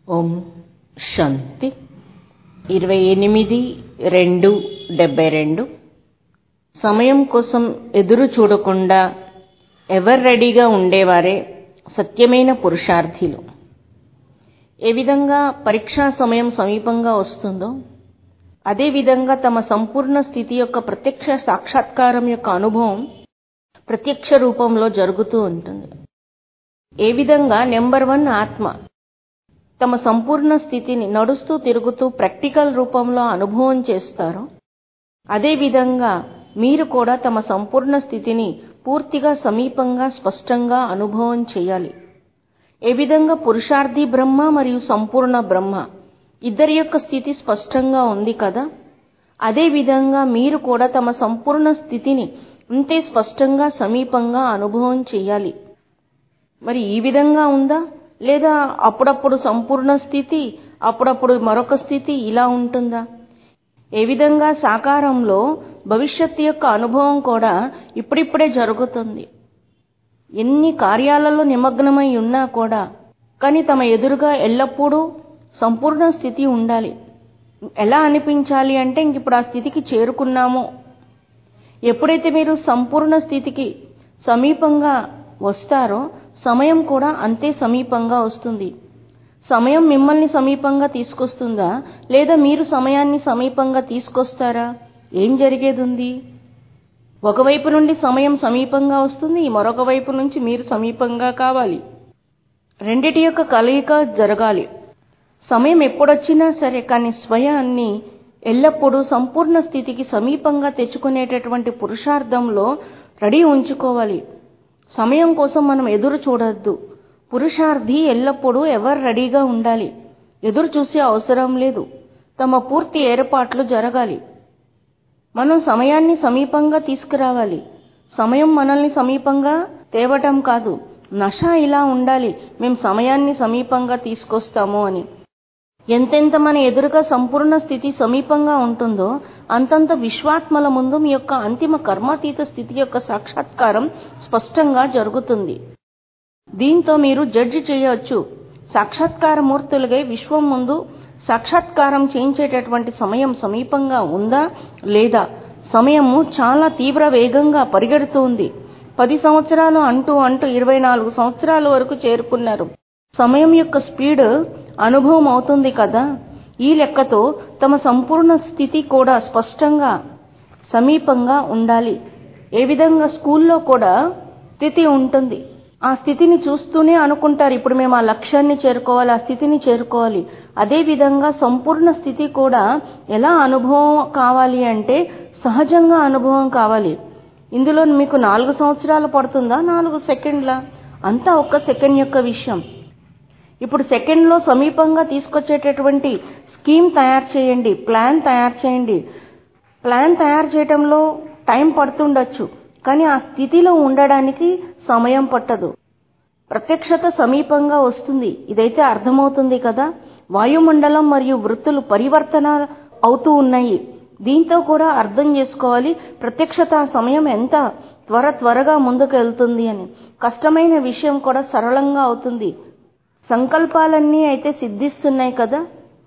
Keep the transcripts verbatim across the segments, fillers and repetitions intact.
ఓం శాంతి. ఇరవై ఎనిమిది రెండు డెబ్బై రెండు. సమయం కోసం ఎదురు చూడకుండా ఎవర్ రెడీగా ఉండేవారే సత్యమైన పురుషార్థులు. ఏ విధంగా పరీక్షా సమయం సమీపంగా వస్తుందో అదే విధంగా తమ సంపూర్ణ స్థితి యొక్క ప్రత్యక్ష సాక్షాత్కారం యొక్క అనుభవం ప్రత్యక్ష రూపంలో జరుగుతూ ఉంటుంది. ఏ విధంగా నెంబర్ వన్ ఆత్మ తమ సంపూర్ణ స్థితిని నడుస్తూ తిరుగుతూ ప్రాక్టికల్ రూపంలో అనుభవం చేస్తారో అదే విధంగా మీరు కూడా తమ సంపూర్ణ స్థితిని పూర్తిగా సమీపంగా స్పష్టంగా అనుభవం చేయాలి. ఏ విధంగా పురుషార్థి బ్రహ్మ మరియు సంపూర్ణ బ్రహ్మ ఇద్దరి యొక్క స్థితి స్పష్టంగా ఉంది కదా, అదే విధంగా మీరు కూడా తమ సంపూర్ణ స్థితిని అంతే స్పష్టంగా సమీపంగా అనుభవం చేయాలి. మరి ఈ విధంగా ఉందా, లేదా అప్పుడప్పుడు సంపూర్ణ స్థితి అప్పుడప్పుడు మరొక స్థితి ఇలా ఉంటుందా? ఏ విధంగా సాకారంలో భవిష్యత్తు యొక్క అనుభవం కూడా ఇప్పుడిప్పుడే జరుగుతుంది. ఎన్ని కార్యాలలో నిమగ్నమై ఉన్నా కూడా కానీ తమ ఎదురుగా ఎల్లప్పుడూ సంపూర్ణ స్థితి ఉండాలి. ఎలా అనిపించాలి అంటే ఇంక ఇప్పుడు ఆ స్థితికి చేరుకున్నాము. ఎప్పుడైతే మీరు సంపూర్ణ స్థితికి సమీపంగా వస్తారో సమయం కూడా అంతే సమీపంగా వస్తుంది. సమయం మిమ్మల్ని సమీపంగా తీసుకొస్తుందా, లేదా మీరు సమయాన్ని సమీపంగా తీసుకొస్తారా? ఏం జరిగేది ఉంది? ఒకవైపు నుండి సమయం సమీపంగా వస్తుంది, మరొక వైపు నుంచి మీరు సమీపంగా కావాలి. రెండిటి యొక్క కలయిక జరగాలి. సమయం ఎప్పుడొచ్చినా సరే కానీ స్వయాన్ని ఎల్లప్పుడూ సంపూర్ణ స్థితికి సమీపంగా తెచ్చుకునేటటువంటి పురుషార్థంలో రెడీ ఉంచుకోవాలి. సమయం కోసం మనం ఎదురు చూడొద్దు. పురుషార్థి ఎల్లప్పుడూ ఎవరు రెడీగా ఉండాలి. ఎదురు చూసే అవసరం లేదు. తమ పూర్తి ఏర్పాట్లు జరగాలి. మనం సమయాన్ని సమీపంగా తీసుకురావాలి. సమయం మనల్ని సమీపంగా తేవటం కాదు. నష ఇలా ఉండాలి, మేము సమయాన్ని సమీపంగా తీసుకొస్తాము అని. ఎంతెంత మన ఎదురుగా సంపూర్ణ స్థితి సమీపంగా ఉంటుందో అంతంత విశ్వాత్మల ముందు మీ యొక్క అంతిమ కర్మాతీత స్థితి యొక్క సాక్షాత్కారం స్పష్టంగా జరుగుతుంది. దీంతో మీరు జడ్జి చేయవచ్చు. సాక్షాత్కార మూర్తులుగా విశ్వం ముందు సాక్షాత్కారం చేయించేటటువంటి సమయం సమీపంగా ఉందా లేదా? సమయము చాలా తీవ్ర వేగంగా పరిగెడుతుంది. పది సంవత్సరాలు అంటూ అంటూ ఇరవై నాలుగు సంవత్సరాల వరకు చేరుకున్నారు. సమయం యొక్క స్పీడ్ అనుభవం అవుతుంది కదా. ఈ లెక్కతో తమ సంపూర్ణ స్థితి కూడా స్పష్టంగా సమీపంగా ఉండాలి. ఏ విధంగా స్కూల్లో కూడా స్థితి ఉంటుంది. ఆ స్థితిని చూస్తూనే అనుకుంటారు ఇప్పుడు మేము ఆ లక్ష్యాన్ని చేరుకోవాలి, ఆ స్థితిని చేరుకోవాలి. అదే విధంగా సంపూర్ణ స్థితి కూడా ఎలా అనుభవం కావాలి అంటే సహజంగా అనుభవం కావాలి. ఇందులో మీకు నాలుగు సంవత్సరాలు పడుతుందా, నాలుగు సెకండ్ల? అంతా ఒక్క సెకండ్ యొక్క విషయం. ఇప్పుడు సెకండ్లో సమీపంగా తీసుకొచ్చేటటువంటి స్కీమ్ తయారు చేయండి, ప్లాన్ తయారు చేయండి. ప్లాన్ తయారు చేయడంలో టైం పడుతుండొచ్చు, కానీ ఆ స్థితిలో ఉండడానికి సమయం పట్టదు. ప్రత్యక్షత సమీపంగా వస్తుంది. ఇదైతే అర్థమవుతుంది కదా. వాయుమండలం మరియు వృత్తులు పరివర్తన అవుతూ ఉన్నాయి. దీంతో కూడా అర్థం చేసుకోవాలి ప్రత్యక్షత సమయం ఎంత త్వర త్వరగా ముందుకు వెళ్తుంది అని. కష్టమైన విషయం కూడా సరళంగా అవుతుంది. సంకల్పాలన్నీ అయితే సిద్ధిస్తున్నాయి కదా.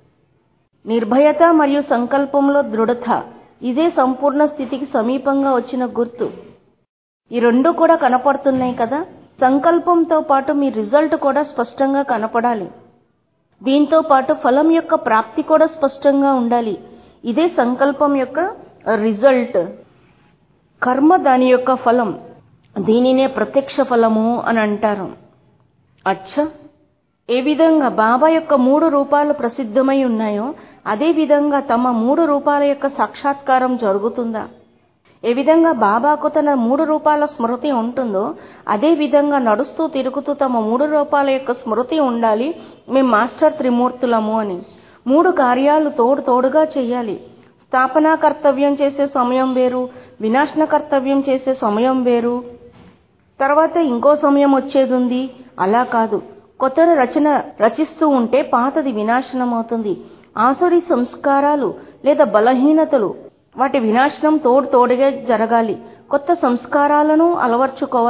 నిర్భయత మరియు సంకల్పంలో దృఢత, ఇదే సంపూర్ణ స్థితికి సమీపంగా వచ్చిన గుర్తు. ఈ రెండు కూడా కనపడుతున్నాయి కదా. సంకల్పంతో పాటు మీ రిజల్ట్ కూడా స్పష్టంగా కనపడాలి. దీంతో పాటు ఫలం యొక్క ప్రాప్తి కూడా స్పష్టంగా ఉండాలి. ఇదే సంకల్పం యొక్క రిజల్ట్. కర్మ దాని యొక్క ఫలం. దీనినే ప్రత్యక్ష ఫలము అని అంటారు. అచ్చా, ఏ విధంగా బాబా యొక్క మూడు రూపాలు ప్రసిద్ధమై ఉన్నాయో అదే విధంగా తమ మూడు రూపాల యొక్క సాక్షాత్కారం జరుగుతుందా? ఏ విధంగా బాబాకు తన మూడు రూపాల స్మృతి ఉంటుందో అదే విధంగా నడుస్తూ తిరుగుతూ తమ మూడు రూపాల యొక్క స్మృతి ఉండాలి. మేము మాస్టర్ త్రిమూర్తులము అని. మూడు కార్యాలు తోడు తోడుగా చేయాలి. స్థాపనా కర్తవ్యం చేసే సమయం వేరు, వినాశన కర్తవ్యం చేసే సమయం వేరు, తర్వాత ఇంకో సమయం వచ్చేది ఉంది. అలా కాదు. కొత్త రచన రచిస్తూ ఉంటే పాతది వినాశనం అవుతుంది. ఆసురీ సంస్కారాలు లేదా బలహీనతలు వాటి వినాశనం తోడు తోడుగా జరగాలి. కొత్త సంస్కారాలను అలవర్చుకోవాలి.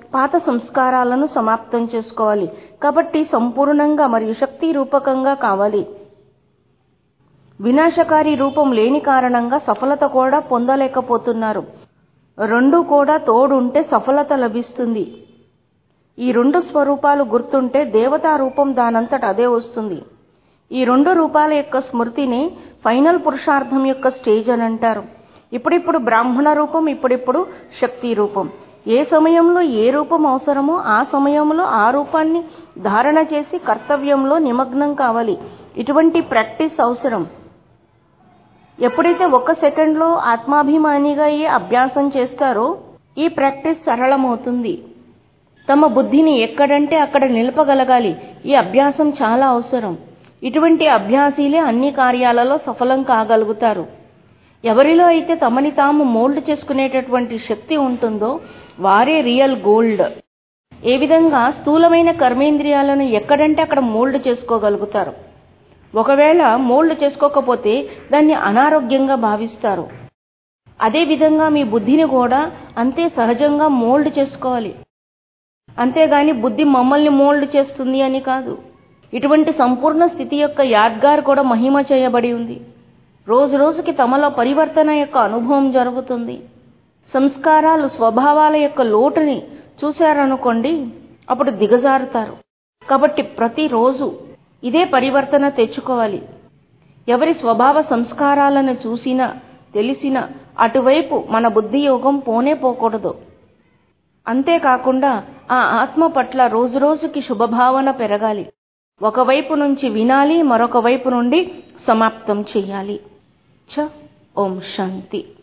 పాత సంస్కారాలను సమాప్తం చేసుకోవాలి. కాబట్టి సంపూర్ణంగా మరియు శక్తి రూపకంగా కావాలి. వినాశకారి రూపం లేని కారణంగా సఫలత కూడా పొందలేకపోతున్నారు. రెండు కూడా తోడుంటే సఫలత లభిస్తుంది. ఈ రెండు స్వరూపాలు గుర్తుంటే దేవతా రూపం దానంతట అదే వస్తుంది. ఈ రెండు రూపాల యొక్క స్మృతిని ఫైనల్ పురుషార్థం యొక్క స్టేజ్ అని అంటారు. ఇప్పుడిప్పుడు బ్రాహ్మణ రూపం, ఇప్పుడిప్పుడు శక్తి రూపం. ఏ సమయంలో ఏ రూపం అవసరమో ఆ సమయంలో ఆ రూపాన్ని ధారణ చేసి కర్తవ్యంలో నిమగ్నం కావాలి. ఇటువంటి ప్రాక్టీస్ అవసరం. ఎప్పుడైతే ఒక్క సెకండ్లో ఆత్మాభిమానిగా ఈ అభ్యాసం చేస్తారో ఈ ప్రాక్టీస్ సరళమవుతుంది. తమ బుద్ధిని ఎక్కడంటే అక్కడ నిలపగలగాలి. ఈ అభ్యాసం చాలా అవసరం. ఇటువంటి అభ్యాసీలే అన్ని కార్యాలలో సఫలం కాగలుగుతారు. ఎవరిలో అయితే తమని తాము మోల్డ్ చేసుకునేటటువంటి శక్తి ఉంటుందో వారే రియల్ గోల్డ్. ఏ విధంగా స్థూలమైన కర్మేంద్రియాలను ఎక్కడంటే అక్కడ మోల్డ్ చేసుకోగలుగుతారు. ఒకవేళ మోల్డ్ చేసుకోకపోతే దాన్ని అనారోగ్యంగా భావిస్తారు. అదేవిధంగా మీ బుద్ధిని కూడా అంతే సహజంగా మోల్డ్ చేసుకోవాలి. అంతేగాని బుద్ధి మమ్మల్ని మోల్డ్ చేస్తుంది అని కాదు. ఇటువంటి సంపూర్ణ స్థితి యొక్క యాద్గార్ కూడా మహిమ చేయబడి ఉంది. రోజు రోజుకి తమలో పరివర్తన యొక్క అనుభవం జరుగుతుంది. సంస్కారాలు స్వభావాల యొక్క లోటుని చూశారనుకోండి, అప్పుడు దిగజారుతారు. కాబట్టి ప్రతిరోజు ఇదే పరివర్తన తెచ్చుకోవాలి. ఎవరి స్వభావ సంస్కారాలను చూసినా తెలిసినా అటువైపు మన బుద్ధి యోగం పోనే పోకూడదు. అంతేకాకుండా ఆ ఆత్మ పట్ల రోజు రోజుకి శుభభావన పెరగాలి. ఒకవైపు నుంచి వినాలి, మరొక వైపు నుండి సమాప్తం చేయాలి. చ ఓం శాంతి.